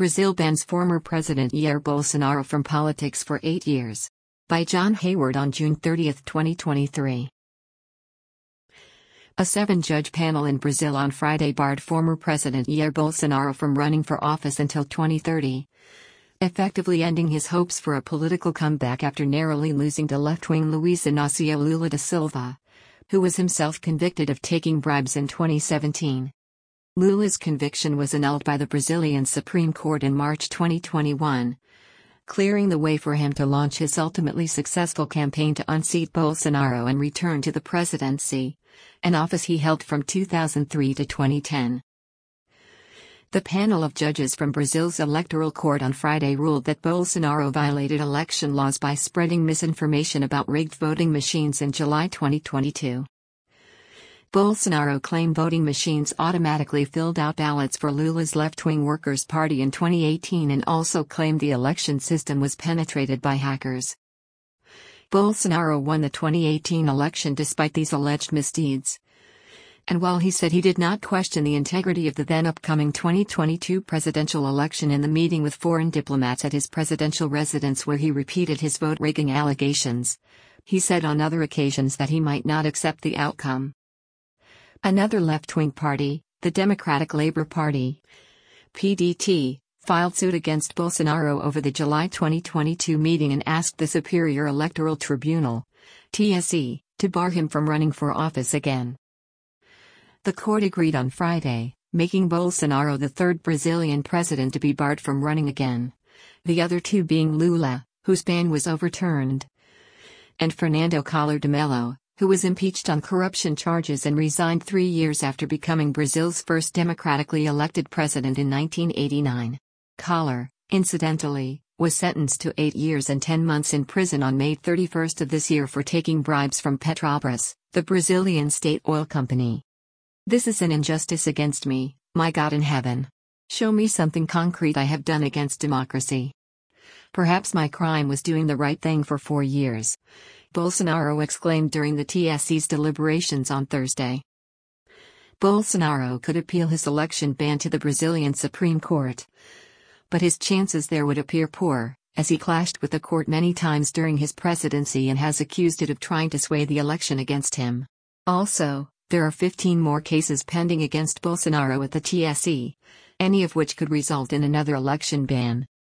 Brazil bans former President Jair Bolsonaro from politics for 8 years. By John Hayward on June 30, 2023. A 7-judge panel in Brazil on Friday barred former President Jair Bolsonaro from running for office until 2030, effectively ending his hopes for a political comeback after narrowly losing to left-wing Luiz Inácio Lula da Silva, who was himself convicted of taking bribes in 2017. Lula's conviction was annulled by the Brazilian Supreme Court in March 2021, clearing the way for him to launch his ultimately successful campaign to unseat Bolsonaro and return to the presidency, an office he held from 2003 to 2010. The panel of judges from Brazil's electoral court on Friday ruled that Bolsonaro violated election laws by spreading misinformation about rigged voting machines in July 2022. Bolsonaro claimed voting machines automatically filled out ballots for Lula's left-wing Workers' Party in 2018 and also claimed the election system was penetrated by hackers. Bolsonaro won the 2018 election despite these alleged misdeeds. And while he said he did not question the integrity of the then-upcoming 2022 presidential election in the meeting with foreign diplomats at his presidential residence where he repeated his vote-rigging allegations, he said on other occasions that he might not accept the outcome. Another left-wing party, the Democratic Labour Party, PDT, filed suit against Bolsonaro over the July 2022 meeting and asked the Superior Electoral Tribunal, TSE, to bar him from running for office again. The court agreed on Friday, making Bolsonaro the third Brazilian president to be barred from running again, the other two being Lula, whose ban was overturned, and Fernando Collor de Mello, who was impeached on corruption charges and resigned 3 years after becoming Brazil's first democratically elected president in 1989. Collor, incidentally, was sentenced to 8 years and 10 months in prison on May 31 of this year for taking bribes from Petrobras, the Brazilian state oil company. "This is an injustice against me, my God in heaven. Show me something concrete I have done against democracy. Perhaps my crime was doing the right thing for 4 years," Bolsonaro exclaimed during the TSE's deliberations on Thursday. Bolsonaro could appeal his election ban to the Brazilian Supreme Court, but his chances there would appear poor, as he clashed with the court many times during his presidency and has accused it of trying to sway the election against him. Also, there are 15 more cases pending against Bolsonaro at the TSE, any of which could result in another election ban.